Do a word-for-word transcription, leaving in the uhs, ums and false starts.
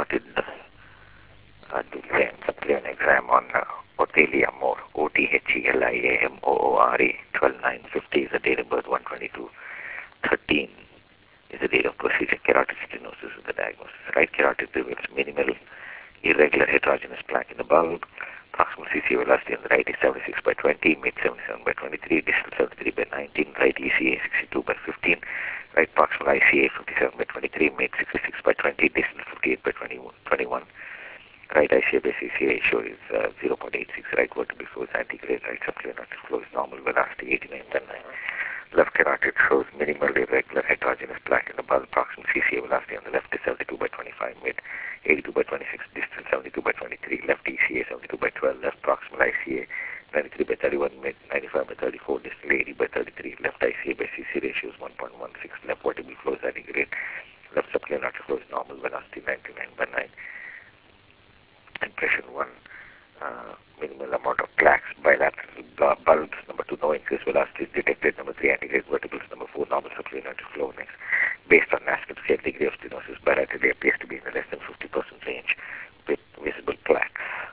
carotid uh, to the supply an exam on uh, Othelia Moore, O T H E L I A M O O R E, twelve nine fifty is the date of birth, one twenty-two thirteen is the date of procedure. Carotid stenosis is the diagnosis. Right carotid reveals minimal irregular heterogeneous plaque in the bulb. Proximal C C A velocity on the right is seventy-six by twenty, mid seventy-seven by twenty-three, distal seventy-three by nineteen, right E C A sixty-two by fifteen, right proximal I C A fifty-seven by twenty-three, mid sixty-six by twenty, distal fifty-eight by twenty-one, right I C A by C C A ratio is uh, zero point eight six, right vertebral flow is antegrade, right subclavian flow is normal, velocity eighty-nine by nine. Left carotid shows minimal irregular heterogeneous plaque in the bulb. Proximal C C A velocity on the left is seventy-two by twenty-five, mid eighty-two by twenty-six, distal seventy-two by twenty-three, left E C A seventy-two by twelve, left proximal I C A ninety-three by thirty-one, mid ninety-five by thirty-four, distal eighty by thirty-three, left I C A by C C A ratio is one point one six, left vertebral flow is antegrade, left subclavian artery flow is normal, velocity ninety-nine by nine. Impression one, uh, minimal amount of plaques, bilateral bulbs. Number two, no increased velocity is detected. Number three, antegrade vertebrals. Number four, normal subclavian artery flow. Next, based on NASCAR scale, degree of stenosis bilaterally appears to be in the left